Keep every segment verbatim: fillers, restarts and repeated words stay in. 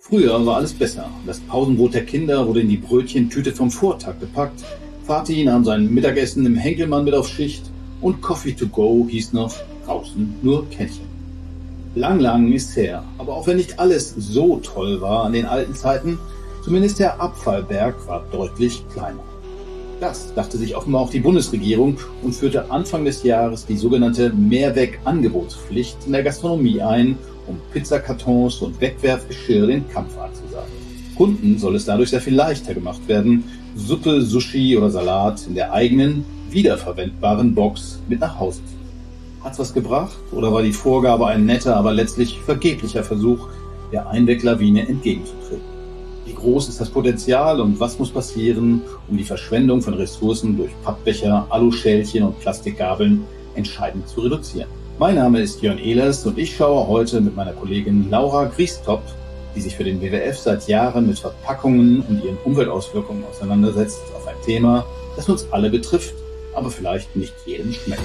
Früher war alles besser. Das Pausenbrot der Kinder wurde in die Brötchentüte vom Vortag gepackt. Vati nahm sein Mittagessen im Henkelmann mit auf Schicht und Coffee to go hieß noch draußen nur Kännchen. Lang, lang ist her. Aber auch wenn nicht alles so toll war an den alten Zeiten, zumindest der Abfallberg war deutlich kleiner. Das dachte sich offenbar auch die Bundesregierung und führte Anfang des Jahres die sogenannte Mehrwegangebotspflicht in der Gastronomie ein, um Pizzakartons und Wegwerfgeschirr den Kampf anzusagen. Kunden soll es dadurch sehr viel leichter gemacht werden, Suppe, Sushi oder Salat in der eigenen, wiederverwendbaren Box mit nach Hause zu nehmen. Hat's was gebracht oder war die Vorgabe ein netter, aber letztlich vergeblicher Versuch, der Einweglawine entgegenzutreten? Wie groß ist das Potenzial und was muss passieren, um die Verschwendung von Ressourcen durch Pappbecher, Aluschälchen und Plastikgabeln entscheidend zu reduzieren? Mein Name ist Jörn Ehlers und ich schaue heute mit meiner Kollegin Laura Griestop, die sich für den W W F seit Jahren mit Verpackungen und ihren Umweltauswirkungen auseinandersetzt, auf ein Thema, das uns alle betrifft, aber vielleicht nicht jedem schmeckt.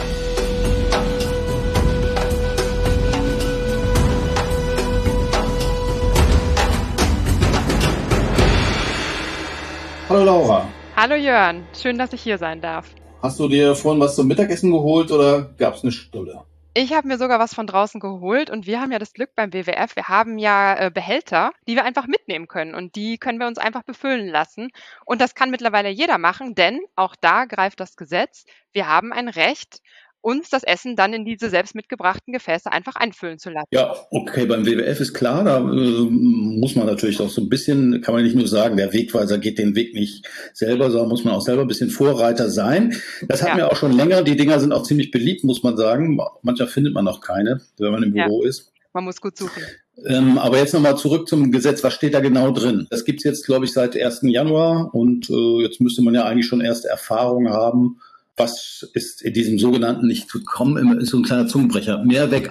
Hallo Laura. Hallo Jörn, schön, dass ich hier sein darf. Hast du dir vorhin was zum Mittagessen geholt oder gab es eine Stulle? Ich habe mir sogar was von draußen geholt und wir haben ja das Glück beim W W F, wir haben ja äh, Behälter, die wir einfach mitnehmen können und die können wir uns einfach befüllen lassen. Und das kann mittlerweile jeder machen, denn auch da greift das Gesetz. Wir haben ein Recht, uns das Essen dann in diese selbst mitgebrachten Gefäße einfach einfüllen zu lassen. Ja, okay, beim W W F ist klar, da äh, muss man natürlich auch so ein bisschen, kann man nicht nur sagen, der Wegweiser geht den Weg nicht selber, sondern muss man auch selber ein bisschen Vorreiter sein. Das hatten Ja. wir auch schon länger, die Dinger sind auch ziemlich beliebt, muss man sagen. Manchmal findet man auch keine, wenn man im Ja. Büro ist. Man muss gut suchen. Ähm, aber jetzt nochmal zurück zum Gesetz, was steht da genau drin? Das gibt's jetzt, glaube ich, seit ersten Januar und äh, jetzt müsste man ja eigentlich schon erste Erfahrungen haben. Was ist in diesem sogenannten, nicht zu kommen, ist so ein kleiner Zungenbrecher,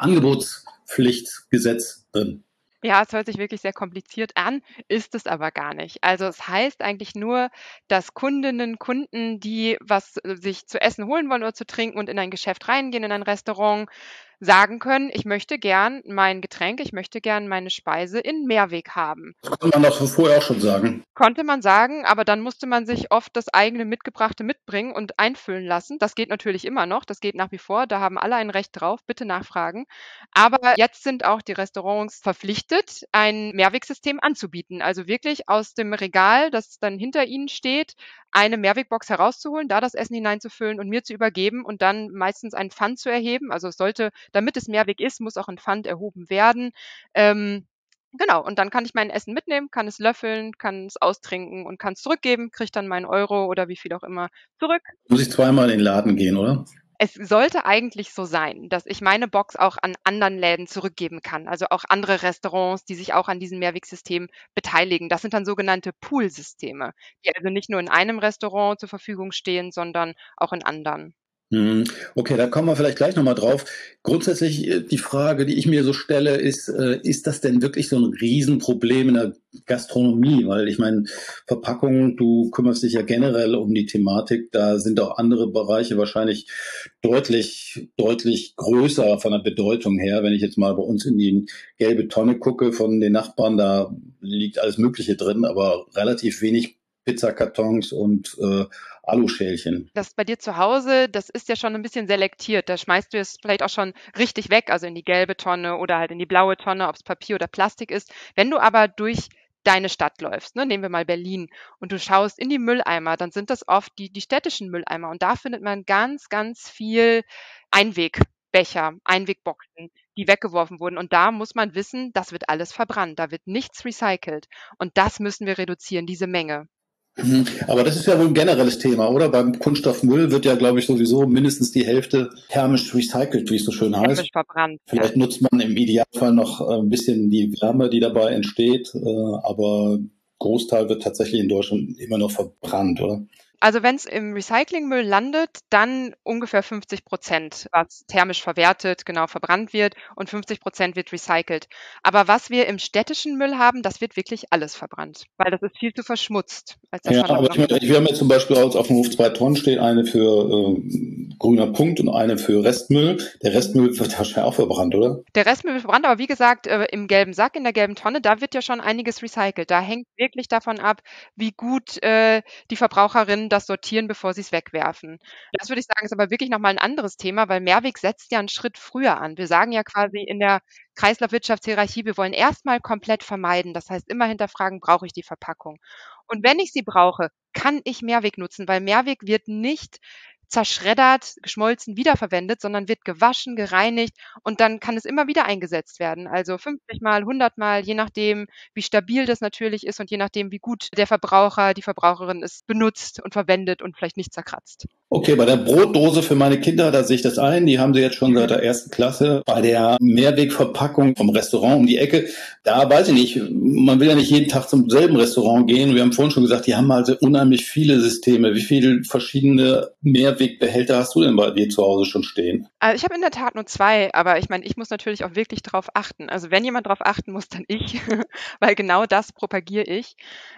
Mehrwegangebotspflichtgesetz drin? Ja, es hört sich wirklich sehr kompliziert an, ist es aber gar nicht. Also es heißt eigentlich nur, dass Kundinnen, Kunden, die was äh, sich zu essen holen wollen oder zu trinken und in ein Geschäft reingehen, in ein Restaurant, sagen können, ich möchte gern mein Getränk, ich möchte gern meine Speise in Mehrweg haben. Das konnte man doch vorher auch schon sagen. Konnte man sagen, aber dann musste man sich oft das eigene Mitgebrachte mitbringen und einfüllen lassen. Das geht natürlich immer noch, das geht nach wie vor, da haben alle ein Recht drauf, bitte nachfragen. Aber jetzt sind auch die Restaurants verpflichtet, ein Mehrwegsystem anzubieten. Also wirklich aus dem Regal, das dann hinter ihnen steht, eine Mehrwegbox herauszuholen, da das Essen hineinzufüllen und mir zu übergeben und dann meistens ein Pfand zu erheben. Also es sollte, damit es Mehrweg ist, muss auch ein Pfand erhoben werden. Ähm, Genau, und dann kann ich mein Essen mitnehmen, kann es löffeln, kann es austrinken und kann es zurückgeben, kriege dann meinen Euro oder wie viel auch immer zurück. Muss ich zweimal in den Laden gehen, oder? Es sollte eigentlich so sein, dass ich meine Box auch an anderen Läden zurückgeben kann, also auch andere Restaurants, die sich auch an diesem Mehrwegsystem beteiligen. Das sind dann sogenannte Poolsysteme, die also nicht nur in einem Restaurant zur Verfügung stehen, sondern auch in anderen. Hm, okay, da kommen wir vielleicht gleich nochmal drauf. Grundsätzlich äh, die Frage, die ich mir so stelle, ist, äh, ist das denn wirklich so ein Riesenproblem in der Gastronomie? Weil ich meine, Verpackungen, du kümmerst dich ja generell um die Thematik, da sind auch andere Bereiche wahrscheinlich deutlich, deutlich größer von der Bedeutung her. Wenn ich jetzt mal bei uns in die gelbe Tonne gucke von den Nachbarn, da liegt alles Mögliche drin, aber relativ wenig Pizzakartons und äh, Aluschälchen. Das bei dir zu Hause, das ist ja schon ein bisschen selektiert. Da schmeißt du es vielleicht auch schon richtig weg, also in die gelbe Tonne oder halt in die blaue Tonne, ob es Papier oder Plastik ist. Wenn du aber durch deine Stadt läufst, ne, nehmen wir mal Berlin, und du schaust in die Mülleimer, dann sind das oft die die städtischen Mülleimer und da findet man ganz, ganz viel Einwegbecher, Einwegboxen, die weggeworfen wurden und da muss man wissen, das wird alles verbrannt, da wird nichts recycelt und das müssen wir reduzieren, diese Menge. Mhm. Aber das ist ja wohl ein generelles Thema, oder? Beim Kunststoffmüll wird ja, glaube ich, sowieso mindestens die Hälfte thermisch recycelt, wie es so schön heißt. Thermisch verbrannt, ja. Vielleicht nutzt man im Idealfall noch äh, ein bisschen die Wärme, die dabei entsteht, äh, aber Großteil wird tatsächlich in Deutschland immer noch verbrannt, oder? Also wenn es im Recyclingmüll landet, dann ungefähr fünfzig Prozent, was thermisch verwertet, genau, verbrannt wird und fünfzig Prozent wird recycelt. Aber was wir im städtischen Müll haben, das wird wirklich alles verbrannt, weil das ist viel zu verschmutzt, als dass Ja, man damit aber noch ich meine, wir haben jetzt zum Beispiel auch auf dem Hof zwei Tonnen stehen, eine für äh, grüner Punkt und eine für Restmüll. Der Restmüll wird wahrscheinlich auch verbrannt, oder? Der Restmüll wird verbrannt, aber wie gesagt, äh, im gelben Sack, in der gelben Tonne, da wird ja schon einiges recycelt. Da hängt wirklich davon ab, wie gut, äh, die Verbraucherinnen das sortieren, bevor sie es wegwerfen. Das würde ich sagen, ist aber wirklich noch mal 'n anderes Thema, weil Mehrweg setzt ja einen Schritt früher an. Wir sagen ja quasi in der Kreislaufwirtschaftshierarchie, wir wollen erst mal komplett vermeiden. Das heißt, immer hinterfragen: „Brauche ich die Verpackung?“ Und wenn ich sie brauche, kann ich Mehrweg nutzen, weil Mehrweg wird nicht zerschreddert, geschmolzen, wiederverwendet, sondern wird gewaschen, gereinigt und dann kann es immer wieder eingesetzt werden. Also fünfzig Mal, hundert Mal, je nachdem, wie stabil das natürlich ist und je nachdem, wie gut der Verbraucher, die Verbraucherin es benutzt und verwendet und vielleicht nicht zerkratzt. Okay, bei der Brotdose für meine Kinder, da sehe ich das ein. Die haben sie jetzt schon seit der ersten Klasse. Bei der Mehrwegverpackung vom Restaurant um die Ecke, da weiß ich nicht, man will ja nicht jeden Tag zum selben Restaurant gehen. Wir haben vorhin schon gesagt, die haben also unheimlich viele Systeme. Wie viele verschiedene Mehrwegbehälter hast du denn bei dir zu Hause schon stehen? Also, ich habe in der Tat nur zwei, aber ich meine, ich muss natürlich auch wirklich drauf achten. Also, wenn jemand drauf achten muss, dann ich, weil genau das propagiere ich.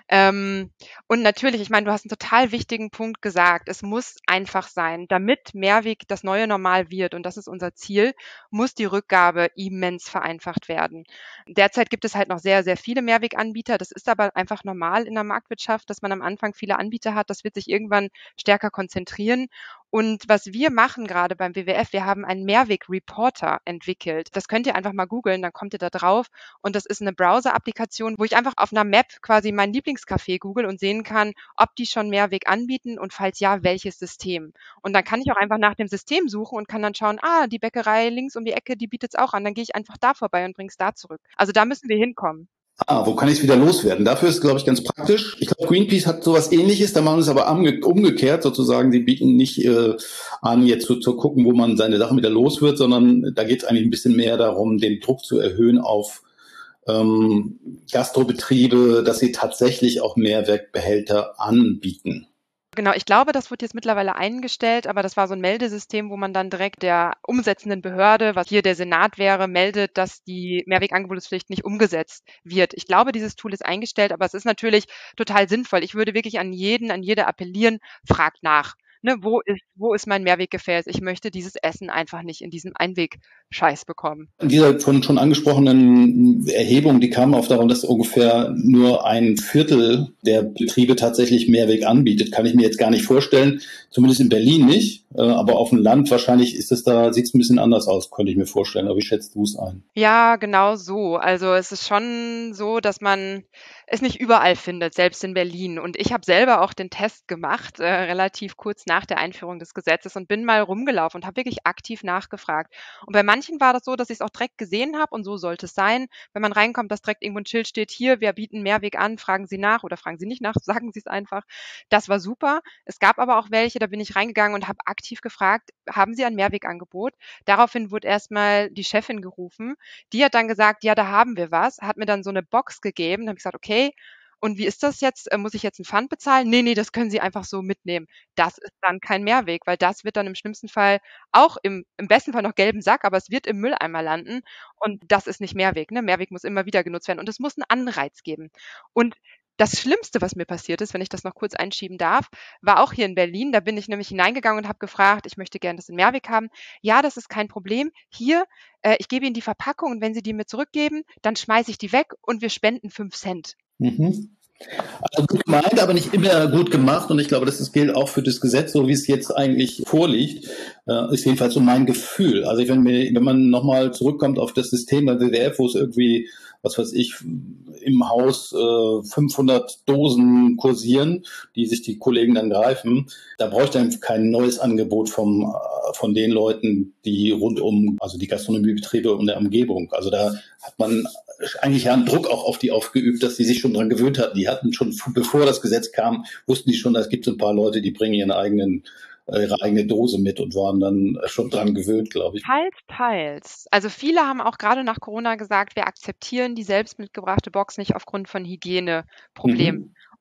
Ähm, und natürlich, ich meine, du hast 'n total wichtigen Punkt gesagt. Es muss einfach sein. Damit Mehrweg das neue Normal wird, und das ist unser Ziel, muss die Rückgabe immens vereinfacht werden. Derzeit gibt es halt noch sehr, sehr viele Mehrweganbieter. Das ist aber einfach normal in der Marktwirtschaft, dass man am Anfang viele Anbieter hat. Das wird sich irgendwann stärker konzentrieren. Und was wir machen gerade beim W W F, wir haben einen Mehrweg-Reporter entwickelt. Das könnt ihr einfach mal googeln, dann kommt ihr da drauf. Und das ist eine Browser-Applikation, wo ich einfach auf einer Map quasi mein Lieblingscafé google und sehen kann, ob die schon Mehrweg anbieten und falls ja, welches System. Und dann kann ich auch einfach nach dem System suchen und kann dann schauen, ah, die Bäckerei links um die Ecke, die bietet's auch an. Dann gehe ich einfach da vorbei und bring's da zurück. Also da müssen wir hinkommen. Ah, wo kann ich es wieder loswerden? Dafür ist es, glaube ich, ganz praktisch. Ich glaube, Greenpeace hat sowas Ähnliches, da machen sie es aber umge- umgekehrt sozusagen. Sie bieten nicht äh, an, jetzt zu, zu gucken, wo man seine Sachen wieder los wird, sondern da geht es eigentlich ein bisschen mehr darum, den Druck zu erhöhen auf ähm, Gastrobetriebe, dass sie tatsächlich auch Mehrwegbehälter anbieten. Genau, ich glaube, das wird jetzt mittlerweile eingestellt, aber das war so ein Meldesystem, wo man dann direkt der umsetzenden Behörde, was hier der Senat wäre, meldet, dass die Mehrwegangebotspflicht nicht umgesetzt wird. Ich glaube, dieses Tool ist eingestellt, aber es ist natürlich total sinnvoll. Ich würde wirklich an jeden, an jede appellieren: „Fragt nach, ne? Wo ist wo ist mein Mehrweggefäß? Ich möchte dieses Essen einfach nicht in diesem Einwegscheiß bekommen.“ In dieser von schon angesprochenen Erhebung, die kam auf darum, dass ungefähr nur ein Viertel der Betriebe tatsächlich Mehrweg anbietet. Kann ich mir jetzt gar nicht vorstellen, zumindest in Berlin nicht, äh, aber auf dem Land wahrscheinlich ist es da, sieht es ein bisschen anders aus, könnte ich mir vorstellen. Aber wie schätzt du es ein? Ja, genau so. Also, es ist schon so, dass man es nicht überall findet, selbst in Berlin. Und ich habe selber auch den Test gemacht, äh, relativ kurz nach der Einführung des Gesetzes und bin mal rumgelaufen und habe wirklich aktiv nachgefragt. Und bei manchen war das so, dass ich es auch direkt gesehen habe und so sollte es sein. Wenn man reinkommt, dass direkt irgendwo ein Schild steht: „Hier, wir bieten Mehrweg an, fragen Sie nach“, oder fragen Sie nicht nach, sagen Sie es einfach. Das war super. Es gab aber auch welche, da bin ich reingegangen und habe aktiv gefragt: „Haben Sie ein Mehrwegangebot?“ Daraufhin wurde erst mal die Chefin gerufen. Die hat dann gesagt: „Ja, da haben wir was“, hat mir dann so 'ne Box gegeben. Dann habe ich gesagt: „Okay, und wie ist das jetzt? Äh, muss ich jetzt 'n Pfand bezahlen?“ „Ne, ne, das können Sie einfach so mitnehmen.“ Das ist dann kein Mehrweg, weil das wird dann im schlimmsten Fall auch im im besten Fall noch gelben Sack, aber es wird im Mülleimer landen und das ist nicht Mehrweg, ne? Mehrweg muss immer wieder genutzt werden und es muss 'n Anreiz geben. Und das Schlimmste, was mir passiert ist, wenn ich das noch kurz einschieben darf, war auch hier in Berlin. Da bin ich nämlich hineingegangen und habe gefragt: „Ich möchte gern das in Mehrweg haben.“ „Ja, das ist kein Problem. Hier, äh, ich gebe Ihnen die Verpackung und wenn Sie die mir zurückgeben, dann schmeiße ich die weg und wir spenden fünf Cent. Mhm. Also gut gemeint, aber nicht immer gut gemacht. Und ich glaube, das ist, gilt auch für das Gesetz, so wie es jetzt eigentlich vorliegt, äh, ist jedenfalls so mein Gefühl. Also wenn, wir, wenn man nochmal zurückkommt auf das System bei W W F, wo es irgendwie, was weiß ich, im Haus äh, fünfhundert Dosen kursieren, die sich die Kollegen dann greifen, da bräuchte man kein neues Angebot vom, äh, von den Leuten, die rund um, also die Gastronomiebetriebe und der Umgebung. Also da hat man eigentlich ja einen Druck auch auf die aufgeübt, dass sie sich schon dran gewöhnt hatten. Die hatten schon, bevor das Gesetz kam, wussten die schon, es gibt so ein paar Leute, die bringen ihren eigenen, ihre eigene Dose mit und waren dann schon dran gewöhnt, glaube ich. Teils, teils. Also viele haben auch gerade nach Corona gesagt, wir akzeptieren die selbst mitgebrachte Box nicht aufgrund von Hygieneproblemen. Mhm.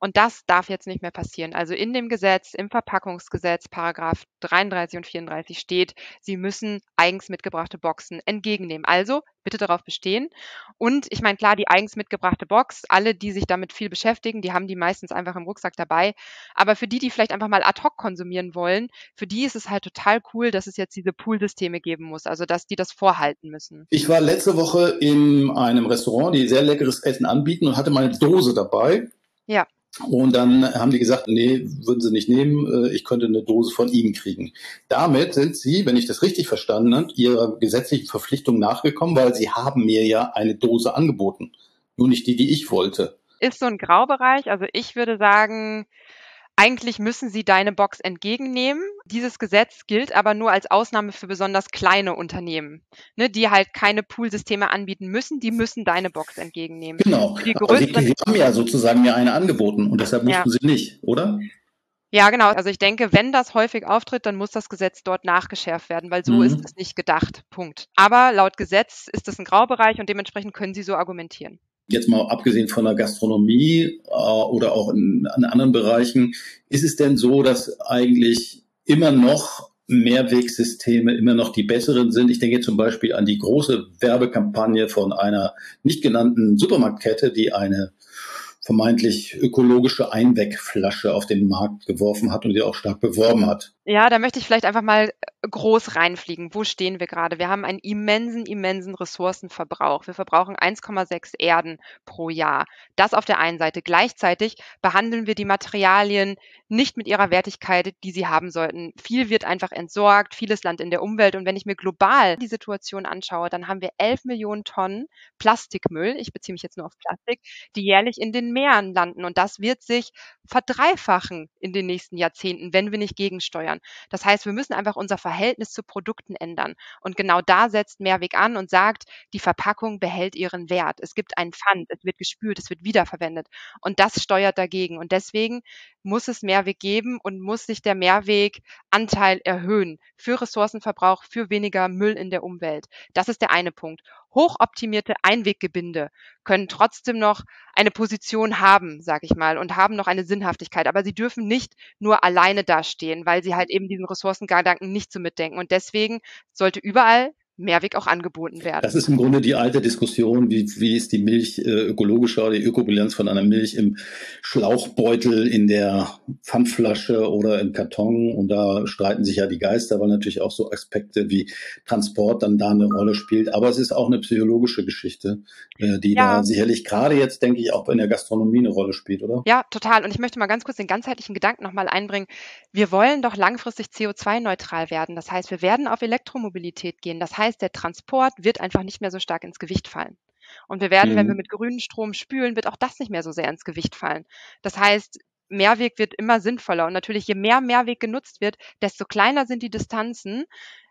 Und das darf jetzt nicht mehr passieren. Also in dem Gesetz, im Verpackungsgesetz, Paragraph dreiunddreißig und vierunddreißig steht, Sie müssen eigens mitgebrachte Boxen entgegennehmen. Also bitte darauf bestehen. Und ich meine, klar, die eigens mitgebrachte Box, alle, die sich damit viel beschäftigen, die haben die meistens einfach im Rucksack dabei. Aber für die, die vielleicht einfach mal ad hoc konsumieren wollen, für die ist es halt total cool, dass es jetzt diese Poolsysteme geben muss, also dass die das vorhalten müssen. Ich war letzte Woche in einem Restaurant, die sehr leckeres Essen anbieten und hatte meine Dose dabei. Ja. Und dann haben die gesagt, nee, würden sie nicht nehmen, ich könnte eine Dose von ihnen kriegen. Damit sind sie, wenn ich das richtig verstanden habe, ihrer gesetzlichen Verpflichtung nachgekommen, weil sie haben mir ja eine Dose angeboten. Nur nicht die, die ich wollte. Ist so ein Graubereich. Also ich würde sagen, eigentlich müssen sie deine Box entgegennehmen. Dieses Gesetz gilt aber nur als Ausnahme für besonders kleine Unternehmen, ne, die halt keine Poolsysteme anbieten müssen. Die müssen deine Box entgegennehmen. Genau. Für die Aber sie, größeren, sie haben ja sozusagen mir eine angeboten und deshalb ja. mussten sie nicht, oder? Ja, genau. Also ich denke, wenn das häufig auftritt, dann muss das Gesetz dort nachgeschärft werden, weil so Mhm. ist es nicht gedacht. Punkt. Aber laut Gesetz ist es ein Graubereich und dementsprechend können sie so argumentieren. Jetzt mal abgesehen von der Gastronomie äh, oder auch in, in anderen Bereichen, ist es denn so, dass eigentlich immer noch Mehrwegsysteme immer noch die besseren sind? Ich denke zum Beispiel an die große Werbekampagne von einer nicht genannten Supermarktkette, die eine vermeintlich ökologische Einwegflasche auf den Markt geworfen hat und die auch stark beworben hat. Ja, da möchte ich vielleicht einfach mal groß reinfliegen. Wo stehen wir gerade? Wir haben einen immensen, immensen Ressourcenverbrauch. Wir verbrauchen eins Komma sechs Erden pro Jahr. Das auf der einen Seite. Gleichzeitig behandeln wir die Materialien nicht mit ihrer Wertigkeit, die sie haben sollten. Viel wird einfach entsorgt, vieles landet in der Umwelt. Und wenn ich mir global die Situation anschaue, dann haben wir elf Millionen Tonnen Plastikmüll, ich beziehe mich jetzt nur auf Plastik, die jährlich in den Meeren landen. Und das wird sich verdreifachen in den nächsten Jahrzehnten, wenn wir nicht gegensteuern. Das heißt, wir müssen einfach unser Verhältnis zu Produkten ändern. Und genau da setzt Mehrweg an und sagt, die Verpackung behält ihren Wert. Es gibt einen Pfand, es wird gespült, es wird wiederverwendet. Und das steuert dagegen. Und deswegen muss es Mehrweg geben und muss sich der Mehrweganteil erhöhen für Ressourcenverbrauch, für weniger Müll in der Umwelt. Das ist der eine Punkt. Hochoptimierte Einweggebinde können trotzdem noch eine Position haben, sage ich mal, und haben noch eine Sinnhaftigkeit. Aber sie dürfen nicht nur alleine dastehen, weil sie halt eben diesen Ressourcengedanken nicht so mitdenken. Und deswegen sollte überall Mehrweg auch angeboten werden. Das ist im Grunde die alte Diskussion, wie, wie ist die Milch äh, ökologischer, die Ökobilanz von einer Milch im Schlauchbeutel, in der Pfandflasche oder im Karton. Und da streiten sich ja die Geister, weil natürlich auch so Aspekte wie Transport dann da eine Rolle spielt. Aber es ist auch eine psychologische Geschichte, äh, die Ja. da sicherlich gerade jetzt, denke ich, auch in der Gastronomie eine Rolle spielt, oder? Ja, total. Und ich möchte mal ganz kurz den ganzheitlichen Gedanken nochmal einbringen. Wir wollen doch langfristig C O zwei neutral werden. Das heißt, wir werden auf Elektromobilität gehen. Das heißt, der Transport wird einfach nicht mehr so stark ins Gewicht fallen. Und wir werden, Mhm. wenn wir mit grünem Strom spülen, wird auch das nicht mehr so sehr ins Gewicht fallen. Das heißt, Mehrweg wird immer sinnvoller. Und natürlich, je mehr Mehrweg genutzt wird, desto kleiner sind die Distanzen,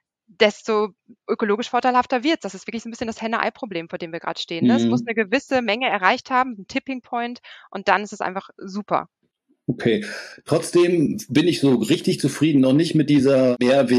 desto ökologisch vorteilhafter wird es. Das ist wirklich so ein bisschen das Henne-Ei-Problem, vor dem wir gerade stehen. Ne? Es muss Mhm. eine gewisse Menge erreicht haben, ein Tipping Point, und dann ist es einfach super. Okay. Trotzdem bin ich so richtig zufrieden noch nicht mit dieser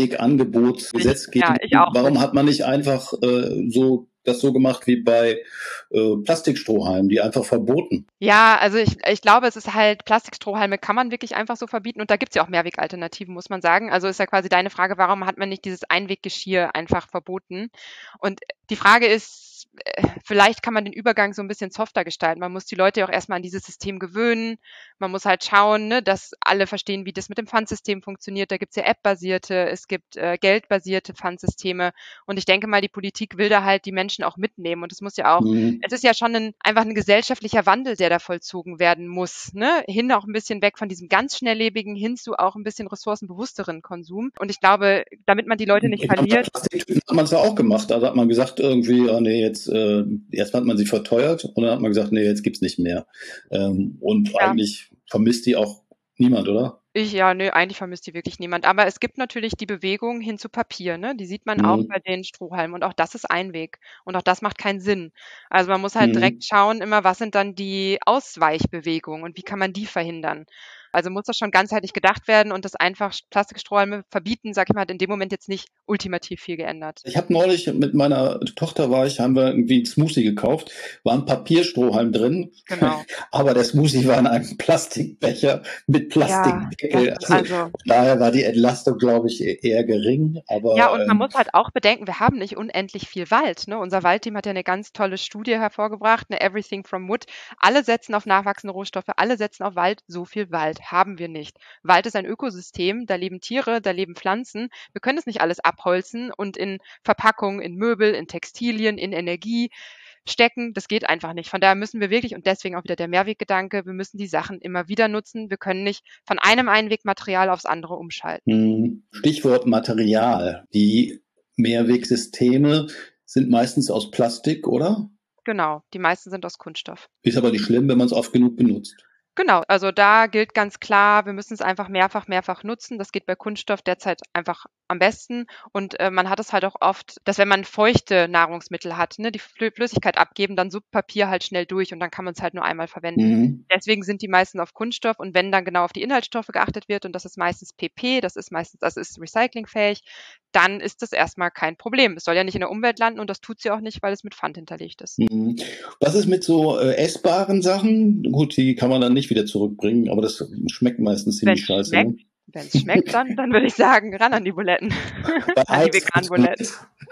Mehrwegangebotsgesetzgebung. Ja, ich auch. Warum hat man nicht einfach äh, so das so gemacht wie bei äh, Plastikstrohhalmen, die einfach verboten? Ja, also ich, ich glaube, es ist halt, Plastikstrohhalme kann man wirklich einfach so verbieten, und da gibt's ja auch Mehrwegalternativen, muss man sagen. Also ist ja quasi deine Frage, warum hat man nicht dieses Einweggeschirr einfach verboten? Und die Frage ist, äh, vielleicht kann man den Übergang so ein bisschen softer gestalten. Man muss die Leute ja auch erstmal an dieses System gewöhnen. Man muss halt schauen, ne, dass alle verstehen, wie das mit dem Pfandsystem funktioniert. Da gibt's ja App-basierte, es gibt äh, geldbasierte Pfandsysteme. Und ich denke mal, die Politik will da halt die Menschen auch mitnehmen. Und es muss ja auch, Mhm. es ist ja schon ein, einfach ein gesellschaftlicher Wandel, der da vollzogen werden muss. Ne? Hin auch ein bisschen weg von diesem ganz schnelllebigen, hin zu auch ein bisschen ressourcenbewussteren Konsum. Und ich glaube, damit man die Leute nicht Ich glaube, bei verliert, Plastiktüten hat man es ja auch gemacht. Da hat man gesagt irgendwie, ah, nee, jetzt äh, erst hat man sie verteuert und dann hat man gesagt, nee, jetzt gibt's nicht mehr. Ähm, und ja. eigentlich vermisst die auch niemand, oder? Ich, ja, nö, eigentlich vermisst die wirklich niemand. Aber es gibt natürlich die Bewegung hin zu Papier, ne? Die sieht man auch Mhm. bei den Strohhalmen. Und auch das ist Einweg. Und auch das macht keinen Sinn. Also man muss halt Mhm. direkt schauen, immer, was sind dann die Ausweichbewegungen und wie kann man die verhindern? Also muss das schon ganzheitlich gedacht werden und das einfach Plastikstrohhalme verbieten, sag ich mal, hat in dem Moment jetzt nicht ultimativ viel geändert. Ich habe neulich mit meiner Tochter war ich, haben wir irgendwie einen Smoothie gekauft, war ein Papierstrohhalm drin, Genau. aber der Smoothie war in einem Plastikbecher mit Plastikdeckel. Ja, also, also daher war die Entlastung, glaube ich, eher gering. Aber ja, und man ähm, muss halt auch bedenken, wir haben nicht unendlich viel Wald. Ne? Unser Waldteam hat ja eine ganz tolle Studie hervorgebracht, ne? Everything from Wood. Alle setzen auf nachwachsende Rohstoffe, alle setzen auf Wald. So viel Wald haben wir nicht. Wald ist ein Ökosystem, da leben Tiere, da leben Pflanzen. Wir können es nicht alles abholzen und in Verpackungen, in Möbel, in Textilien, in Energie stecken. Das geht einfach nicht. Von daher müssen wir wirklich, und deswegen auch wieder der Mehrweggedanke, wir müssen die Sachen immer wieder nutzen. Wir können nicht von einem Einwegmaterial aufs andere umschalten. Stichwort Material. Die Mehrwegsysteme sind meistens aus Plastik, oder? Genau, die meisten sind aus Kunststoff. Ist aber nicht schlimm, wenn man es oft genug benutzt. Genau, also da gilt ganz klar, wir müssen es einfach mehrfach, mehrfach nutzen. Das geht bei Kunststoff derzeit einfach am besten. Und äh, man hat es halt auch oft, dass wenn man feuchte Nahrungsmittel hat, ne, die Flü Flüssigkeit abgeben, dann suppt Papier halt schnell durch und dann kann man es halt nur einmal verwenden. Mhm. Deswegen sind die meisten auf Kunststoff und wenn dann genau auf die Inhaltsstoffe geachtet wird, und das ist meistens P P, das ist meistens, das ist recyclingfähig, dann ist das erstmal kein Problem. Es soll ja nicht in der Umwelt landen und das tut sie auch nicht, weil es mit Pfand hinterlegt ist. Mhm. Was ist mit so äh, essbaren Sachen? Gut, die kann man dann nicht wieder zurückbringen, aber das schmeckt meistens ziemlich Wenn's scheiße. schmeckt, Ne? wenn es schmeckt, dann, dann würde ich sagen, ran an die Buletten, Bei an die Eis veganen Buletten.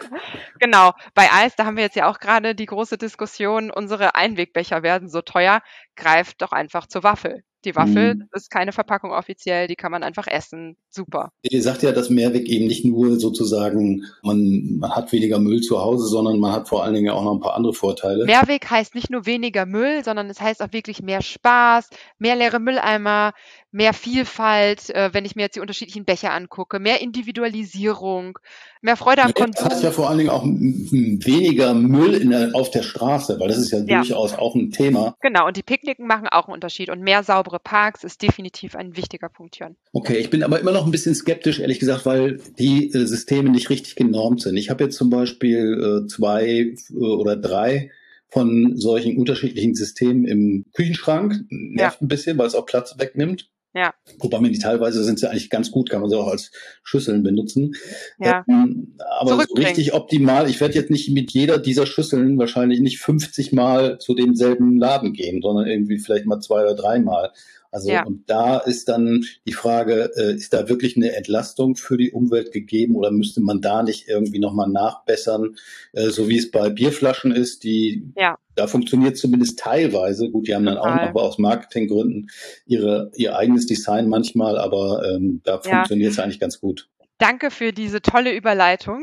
Genau, bei Eis, da haben wir jetzt ja auch gerade die große Diskussion, unsere Einwegbecher werden so teuer, greift doch einfach zur Waffel. Die Waffel Mhm. ist keine Verpackung offiziell, die kann man einfach essen. Super. Ihr sagt ja, dass Mehrweg eben nicht nur sozusagen, man, man hat weniger Müll zu Hause, sondern man hat vor allen Dingen auch noch ein paar andere Vorteile. Mehrweg heißt nicht nur weniger Müll, sondern es heißt auch wirklich mehr Spaß, mehr leere Mülleimer, mehr Vielfalt, äh, wenn ich mir jetzt die unterschiedlichen Becher angucke, mehr Individualisierung, mehr Freude am Ja, das heißt ja Konsum. vor allen Dingen auch m- m- weniger Müll in der, auf der Straße, weil das ist ja, Ja. durchaus auch ein Thema. Genau, und die Picknicken machen auch einen Unterschied. Und mehr saubere Parks ist definitiv ein wichtiger Punkt, Jörn. Okay, ich bin aber immer noch ein bisschen skeptisch, ehrlich gesagt, weil die äh, Systeme nicht richtig genormt sind. Ich habe jetzt zum Beispiel äh, zwei äh, oder drei von solchen unterschiedlichen Systemen im Küchenschrank. Nervt ein bisschen, weil es auch Platz wegnimmt. Ja, Wobei man die teilweise sind sie eigentlich ganz gut, kann man sie auch als Schüsseln benutzen. ja. Ähm, aber so Zurückbringen. richtig optimal, ich werde jetzt nicht mit jeder dieser Schüsseln wahrscheinlich nicht fünfzig Mal zu demselben Laden gehen, sondern irgendwie vielleicht mal zwei oder dreimal. Also Ja. und da ist dann die Frage, äh, ist da wirklich eine Entlastung für die Umwelt gegeben oder müsste man da nicht irgendwie nochmal nachbessern, äh, so wie es bei Bierflaschen ist, die Ja. da funktioniert zumindest teilweise. Gut, die haben dann auch Total. noch aus Marketinggründen ihre, ihr eigenes Design manchmal, aber ähm, da Ja. funktioniert es eigentlich ganz gut. Danke für diese tolle Überleitung.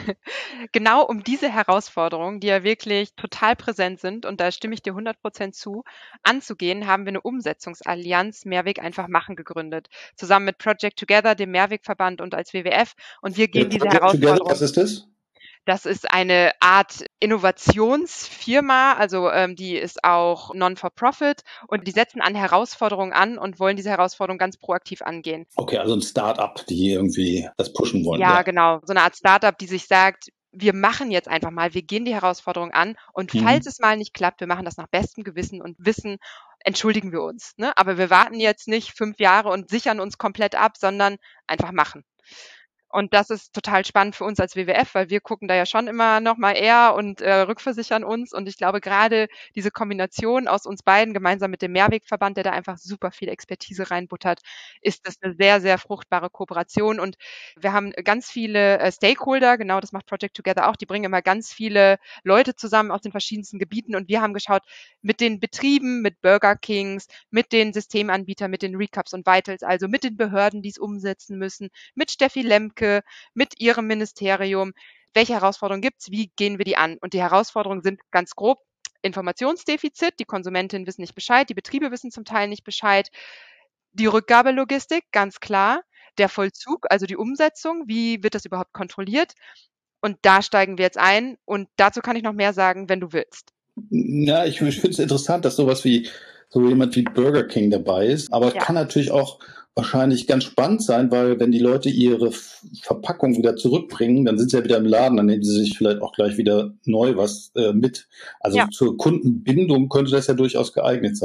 Genau um diese Herausforderungen, die ja wirklich total präsent sind, und da stimme ich dir hundert Prozent zu, anzugehen, haben wir eine Umsetzungsallianz Mehrweg einfach machen gegründet. Zusammen mit Project Together, dem Mehrwegverband und als W W F. Und wir gehen diese Project Together, Herausforderung. was ist das? Das ist eine Art Innovationsfirma, also ähm, die ist auch Non-for-Profit und die setzen an Herausforderungen an und wollen diese Herausforderungen ganz proaktiv angehen. Okay, also ein Start-up, die irgendwie das pushen wollen. Ja, genau. So eine Art Startup, die sich sagt, wir machen jetzt einfach mal, wir gehen die Herausforderung an und Mhm. falls es mal nicht klappt, wir machen das nach bestem Gewissen und Wissen, entschuldigen wir uns. Ne? Aber wir warten jetzt nicht fünf Jahre und sichern uns komplett ab, sondern einfach machen. Und das ist total spannend für uns als W W F, weil wir gucken da ja schon immer noch mal eher und äh, rückversichern uns. Und ich glaube, gerade diese Kombination aus uns beiden, gemeinsam mit dem Mehrwegverband, der da einfach super viel Expertise reinbuttert, ist das eine sehr, sehr fruchtbare Kooperation. Und wir haben ganz viele äh, Stakeholder, genau, das macht Project Together auch, die bringen immer ganz viele Leute zusammen aus den verschiedensten Gebieten. Und wir haben geschaut, mit den Betrieben, mit Burger Kings, mit den Systemanbietern, mit den Recaps und Vitals, also mit den Behörden, die es umsetzen müssen, mit Steffi Lemke, mit ihrem Ministerium. Welche Herausforderungen gibt es? Wie gehen wir die an? Und die Herausforderungen sind ganz grob Informationsdefizit. Die Konsumentinnen wissen nicht Bescheid, die Betriebe wissen zum Teil nicht Bescheid. Die Rückgabelogistik, ganz klar. Der Vollzug, also die Umsetzung. Wie wird das überhaupt kontrolliert? Und da steigen wir jetzt ein. Und dazu kann ich noch mehr sagen, wenn du willst. Ja, ich, ich finde es interessant, dass sowas wie so jemand wie Burger King dabei ist. Aber Ja. kann natürlich auch wahrscheinlich ganz spannend sein, weil wenn die Leute ihre F- Verpackung wieder zurückbringen, dann sind sie ja wieder im Laden, dann nehmen sie sich vielleicht auch gleich wieder neu was äh, mit. Also Ja. zur Kundenbindung könnte das ja durchaus geeignet sein.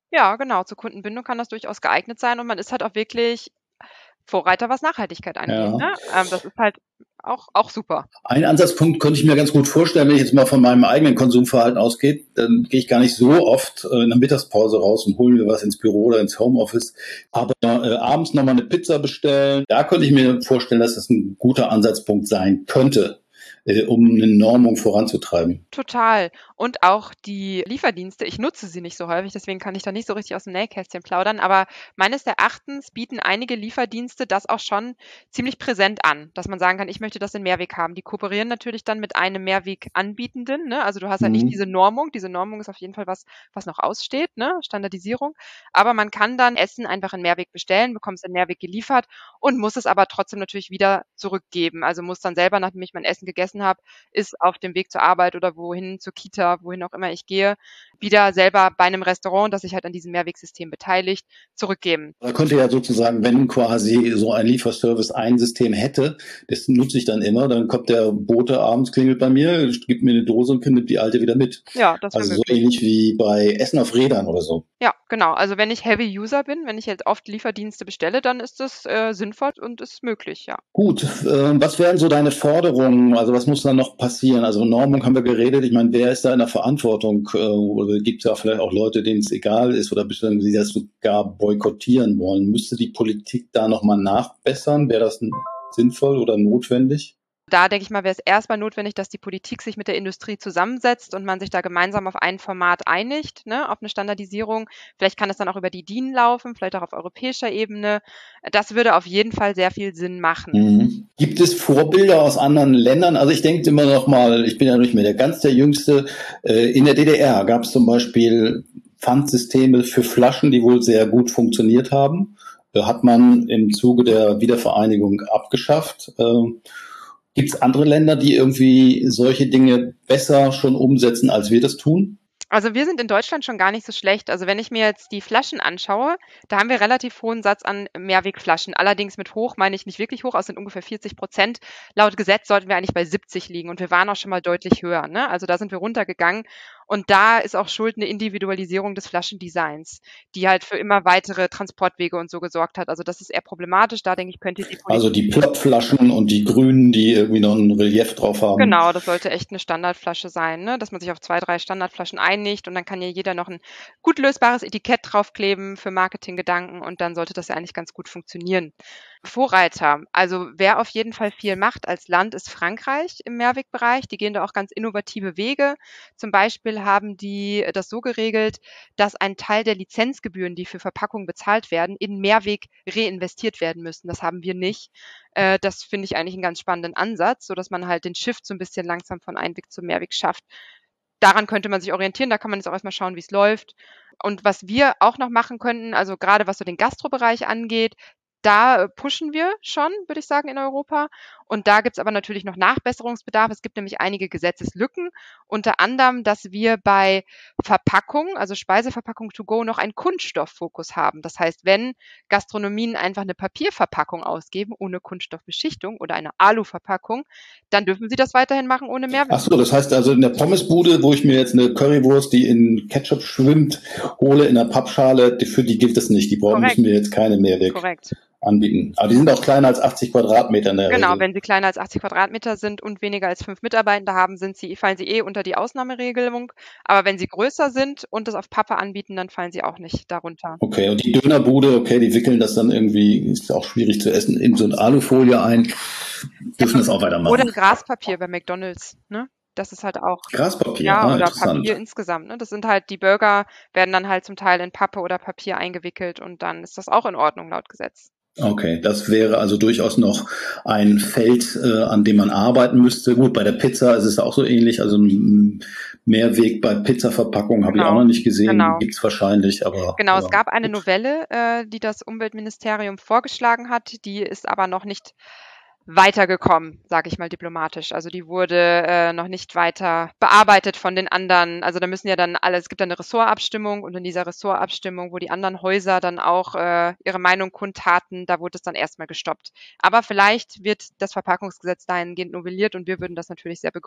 Ja, genau. Zur Kundenbindung kann das durchaus geeignet sein und man ist halt auch wirklich Vorreiter, was Nachhaltigkeit angeht, Ja. ne? Ähm, das ist halt auch auch super. Ein Ansatzpunkt könnte ich mir ganz gut vorstellen, wenn ich jetzt mal von meinem eigenen Konsumverhalten ausgehe, dann gehe ich gar nicht so oft äh, in der Mittagspause raus und hole mir was ins Büro oder ins Homeoffice. Aber äh, abends nochmal eine Pizza bestellen, da könnte ich mir vorstellen, dass das ein guter Ansatzpunkt sein könnte, äh, um eine Normung voranzutreiben. Total. Und auch die Lieferdienste, ich nutze sie nicht so häufig, deswegen kann ich da nicht so richtig aus dem Nähkästchen plaudern, aber meines Erachtens bieten einige Lieferdienste das auch schon ziemlich präsent an, dass man sagen kann: „Ich möchte das in Mehrweg haben.“ Die kooperieren natürlich dann mit einem Mehrweganbietenden, ne? Also, du hast halt nicht Mhm. diese Normung. Diese Normung ist auf jeden Fall was, was noch aussteht, ne? Standardisierung. Aber man kann dann Essen einfach in Mehrweg bestellen, bekommt's in Mehrweg geliefert und muss es aber trotzdem natürlich wieder zurückgeben. Also, muss dann selber, nachdem ich mein Essen gegessen habe, ist auf dem Weg zur Arbeit oder wohin, zur Kita, wohin auch immer ich gehe, wieder selber bei einem Restaurant, das sich halt an diesem Mehrwegsystem beteiligt, zurückgeben. Da könnte ja sozusagen, wenn quasi so ein Lieferservice ein System hätte, das nutze ich dann immer, dann kommt der Bote abends, klingelt bei mir, gibt mir eine Dose und nimmt die alte wieder mit. Ja, das wäre Also so möglich. ähnlich wie bei Essen auf Rädern oder so. Ja, genau. Also, wenn ich Heavy User bin, wenn ich jetzt oft Lieferdienste bestelle, dann ist das, äh, sinnvoll und ist möglich, ja. Gut, äh, was wären so deine Forderungen? Also was muss dann noch passieren? Also Normung haben wir geredet. Ich meine, wer ist da in der Verantwortung? Äh, oder gibt es da vielleicht auch Leute, denen es egal ist oder bestimmt, die das sogar boykottieren wollen? Müsste die Politik da nochmal nachbessern? Wäre das n- sinnvoll oder notwendig? Da denke ich mal, wäre es erst mal notwendig, dass die Politik sich mit der Industrie zusammensetzt und man sich da gemeinsam auf ein Format einigt, ne, auf eine Standardisierung. Vielleicht kann es dann auch über die D I N laufen, vielleicht auch auf europäischer Ebene. Das würde auf jeden Fall sehr viel Sinn machen. Mhm. Gibt es Vorbilder aus anderen Ländern? Also ich denke immer noch mal, ich bin ja nicht mehr der ganz der Jüngste. Äh, In der D D R gab es zum Beispiel Pfandsysteme für Flaschen, die wohl sehr gut funktioniert haben. Äh, Hat man im Zuge der Wiedervereinigung abgeschafft. Ähm, Gibt es andere Länder, die irgendwie solche Dinge besser schon umsetzen, als wir das tun? Also, wir sind in Deutschland schon gar nicht so schlecht. Also, wenn ich mir jetzt die Flaschen anschaue, da haben wir relativ hohen Satz an Mehrwegflaschen. Allerdings mit hoch meine ich nicht wirklich hoch, es sind ungefähr vierzig Prozent. Laut Gesetz sollten wir eigentlich bei siebzig liegen und wir waren auch schon mal deutlich höher, ne? Also, da sind wir runtergegangen und da ist auch schuld 'ne Individualisierung des Flaschendesigns, die halt für immer weitere Transportwege und so gesorgt hat. Also, das ist eher problematisch. Da denke ich, könnte die Also Politik die Plopflaschen und die grünen, die irgendwie noch ein Relief drauf haben. Genau, das sollte echt 'ne Standardflasche sein, ne, dass man sich auf zwei, drei Standardflaschen einigt und dann kann ja jeder noch 'n gut lösbares Etikett draufkleben für Marketinggedanken und dann sollte das ja eigentlich ganz gut funktionieren. Vorreiter, also wer auf jeden Fall viel macht als Land, ist Frankreich im Mehrwegbereich. Die gehen da auch ganz innovative Wege. Zum Beispiel haben die das so geregelt, dass ein Teil der Lizenzgebühren, die für Verpackungen bezahlt werden, in Mehrweg reinvestiert werden müssen. Das haben wir nicht. Äh, das finde ich eigentlich 'n ganz spannenden Ansatz, sodass man halt den Shift so 'n bisschen langsam von Einweg zu Mehrweg schafft. Daran könnte man sich orientieren, da kann man jetzt auch erst mal schauen, wie's läuft. Und was wir auch noch machen könnten, also grade was so den Gastrobereich angeht, da, äh, pushen wir schon, würde ich sagen, in Europa. Und da gibt's aber natürlich noch Nachbesserungsbedarf. Es gibt nämlich einige Gesetzeslücken, unter anderem, dass wir bei Verpackungen, also Speiseverpackung to go, noch einen Kunststofffokus haben. Das heißt, wenn Gastronomien einfach 'ne Papierverpackung ausgeben ohne Kunststoffbeschichtung oder eine Aluverpackung, dann dürfen sie das weiterhin machen ohne Mehrweg. Ach so, das heißt also in der Pommesbude, wo ich mir jetzt eine Currywurst, die in Ketchup schwimmt, hole in der Pappschale, die, für die gilt das nicht. Die brauchen, müssen Korrekt, wir jetzt keine Mehrweg korrekt. anbieten. Aber die sind auch kleiner als achtzig Quadratmeter in der Genau, Regel. wenn sie kleiner als achtzig Quadratmeter sind und weniger als fünf Mitarbeitende haben, sind sie fallen sie eh unter die Ausnahmeregelung. Aber wenn sie größer sind und das auf Pappe anbieten, dann fallen sie auch nicht darunter. Okay, und die Dönerbude, okay, die wickeln das dann irgendwie, ist auch schwierig zu essen, in so eine Alufolie ein, Ja, dürfen das auch oder weitermachen. Graspapier bei McDonald's, ne? Das ist halt auch Graspapier, ja, ah, oder Papier interessant. insgesamt, ne? Das sind halt die Burger werden dann halt zum Teil in Pappe oder Papier eingewickelt und dann ist das auch in Ordnung laut Gesetz. Okay, das wäre also durchaus noch ein Feld, äh, an dem man arbeiten müsste. Gut, bei der Pizza ist es auch so ähnlich. Also ein Mehrweg bei Pizzaverpackungen habe ich auch Genau, noch nicht gesehen. genau. Gibt's wahrscheinlich, aber Genau, es ja, gab eine gut. Novelle, äh, die das Umweltministerium vorgeschlagen hat, die ist aber noch nicht weitergekommen, sage ich mal diplomatisch. Also, die wurde, äh, noch nicht weiter bearbeitet von den anderen. Also, da müssen ja dann alle es gibt dann 'ne Ressortabstimmung und in dieser Ressortabstimmung, wo die anderen Häuser dann auch, äh, ihre Meinung kundtaten, da wurde es dann erst mal gestoppt. Aber vielleicht wird das Verpackungsgesetz dahingehend novelliert und wir würden das natürlich sehr begrüßen.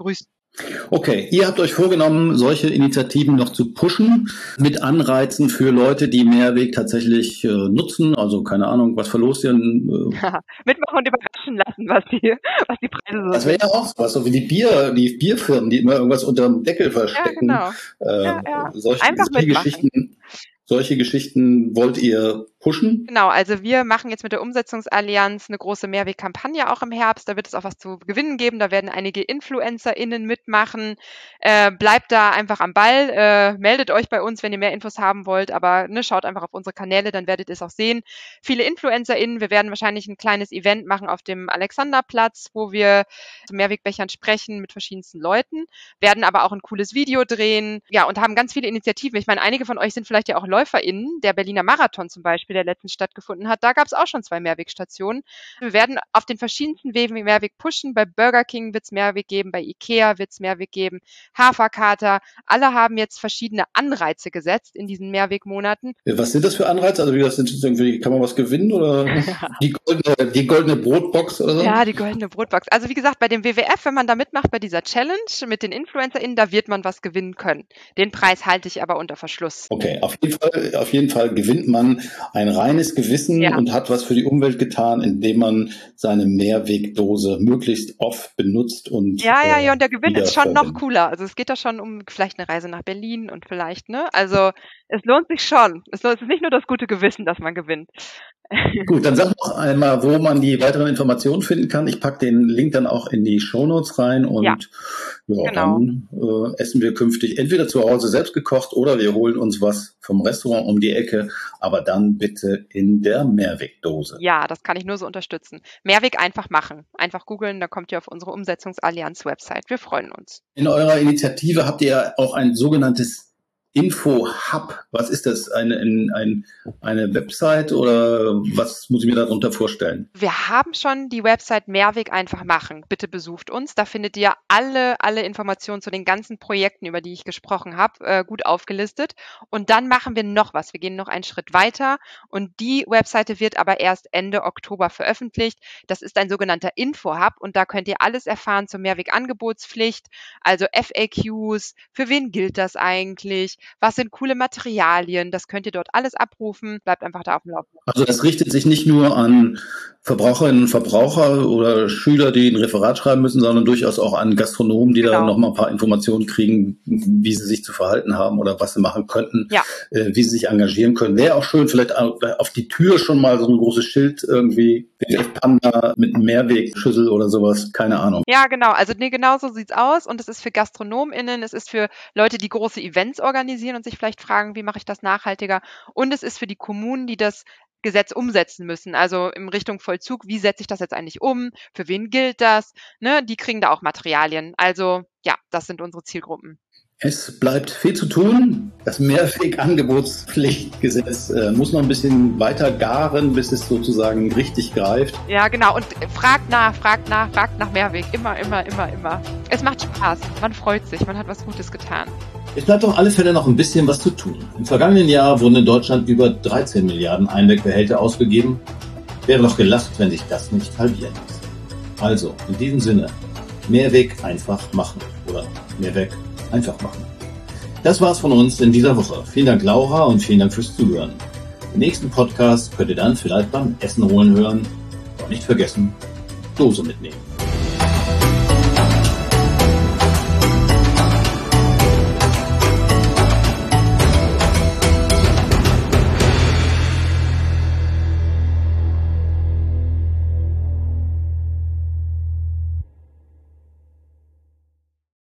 Okay, ihr habt euch vorgenommen, solche Initiativen noch zu pushen, mit Anreizen für Leute, die Mehrweg tatsächlich äh, nutzen. Also keine Ahnung, was verlost ihr? Äh, Mitmachen und überraschen lassen, was die, was die Preise so das wäre ja auch was, so wie die Bier, die Bierfirmen, die immer irgendwas unterm Deckel verstecken. Ja, genau. Äh, Ja, ja. solche, Einfach solche mitmachen. Geschichten. Solche Geschichten wollt ihr pushen? Genau, also wir machen jetzt mit der Umsetzungsallianz eine große Mehrweg-Kampagne auch im Herbst. Da wird es auch was zu gewinnen geben. Da werden einige InfluencerInnen mitmachen. Äh, bleibt da einfach am Ball. Äh, meldet euch bei uns, wenn ihr mehr Infos haben wollt. Aber ne, schaut einfach auf unsere Kanäle, dann werdet ihr es auch sehen. Viele InfluencerInnen. Wir werden wahrscheinlich ein kleines Event machen auf dem Alexanderplatz, wo wir zu Mehrwegbechern sprechen mit verschiedensten Leuten. Werden aber auch ein cooles Video drehen. Ja, und haben ganz viele Initiativen. Ich meine, einige von euch sind vielleicht ja auch LäuferInnen. Der Berliner Marathon zum Beispiel, der letztens stattgefunden hat, da gab es auch schon zwei Mehrwegstationen. Wir werden auf den verschiedensten Wegen Mehrweg pushen. Bei Burger King wird es Mehrweg geben, bei Ikea wird es Mehrweg geben, Haferkater. Alle haben jetzt verschiedene Anreize gesetzt in diesen Mehrwegmonaten. Was sind das für Anreize? Also wie das sind irgendwie, kann man was gewinnen oder die goldene, die goldene Brotbox oder so? Ja, die goldene Brotbox. Also wie gesagt, bei dem W W F, wenn man da mitmacht bei dieser Challenge mit den InfluencerInnen, da wird man was gewinnen können. Den Preis halte ich aber unter Verschluss. Okay, auf jeden Fall, auf jeden Fall gewinnt man ein reines Gewissen Ja. und hat was für die Umwelt getan, indem man seine Mehrwegdose möglichst oft benutzt und Ja, ja, äh, ja, und der Gewinn ist schon noch wiederverwendet. cooler. Also es geht da schon um vielleicht eine Reise nach Berlin und vielleicht, ne? Also es lohnt sich schon. Es lohnt- es ist nicht nur das gute Gewissen, dass man gewinnt. Gut, dann sag noch einmal, wo man die weiteren Informationen finden kann. Ich packe den Link dann auch in die Shownotes rein und Ja, ja, genau. dann äh, essen wir künftig entweder zu Hause selbst gekocht oder wir holen uns was vom Restaurant um die Ecke, aber dann bitte in der Mehrwegdose. Ja, das kann ich nur so unterstützen. Mehrweg einfach machen. Einfach googeln, da kommt ihr auf unsere Umsetzungsallianz-Website. Wir freuen uns. In eurer Initiative habt ihr auch ein sogenanntes Info-Hub. Was ist das? Eine, ein, ein, eine Website oder was muss ich mir darunter vorstellen? Wir haben schon die Website Mehrweg einfach machen. Bitte besucht uns. Da findet ihr alle, alle Informationen zu den ganzen Projekten, über die ich gesprochen habe, äh, gut aufgelistet. Und dann machen wir noch was. Wir gehen noch einen Schritt weiter und die Webseite wird aber erst Ende Oktober veröffentlicht. Das ist ein sogenannter Info-Hub und da könnt ihr alles erfahren zur Mehrwegangebotspflicht, also F A Qs, für wen gilt das eigentlich, was sind coole Materialien, das könnt ihr dort alles abrufen. Bleibt einfach da auf dem Laufenden. Also das richtet sich nicht nur an Verbraucherinnen und Verbraucher oder Schüler, die ein Referat schreiben müssen, sondern durchaus auch an Gastronomen, die da Genau. noch mal ein paar Informationen kriegen, wie sie sich zu verhalten haben oder was sie machen könnten, Ja. äh, wie sie sich engagieren können. Wäre auch schön, vielleicht au- auf die Tür schon mal so ein großes Schild irgendwie, W W F Panda mit einem Mehrwegschüssel oder sowas, keine Ahnung. Ja, genau. Also nee, genau so sieht's aus. Und es ist für GastronomInnen, es ist für Leute, die große Events organisieren und sich vielleicht fragen, wie mache ich das nachhaltiger? Und es ist für die Kommunen, die das Gesetz umsetzen müssen. Also in Richtung Vollzug, wie setze ich das jetzt eigentlich um? Für wen gilt das? Ne, die kriegen da auch Materialien. Also ja, das sind unsere Zielgruppen. Es bleibt viel zu tun. Das Mehrwegangebotspflichtgesetz äh, muss noch ein bisschen weiter garen, bis es sozusagen richtig greift. Ja, genau. Und fragt nach, fragt nach, fragt nach Mehrweg. Immer, immer, immer, immer. Es macht Spaß. Man freut sich. Man hat was Gutes getan. Es bleibt auf alle Fälle noch ein bisschen was zu tun. Im vergangenen Jahr wurden in Deutschland über dreizehn Milliarden Einwegbehälter ausgegeben. Wäre doch gelacht, wenn sich das nicht halbieren ließ. Also, in diesem Sinne, Mehrweg einfach machen oder Mehrweg einfach machen. Das war's von uns in dieser Woche. Vielen Dank, Laura, und vielen Dank fürs Zuhören. Den nächsten Podcast könnt ihr dann vielleicht beim Essen holen hören. Und nicht vergessen, Dose mitnehmen.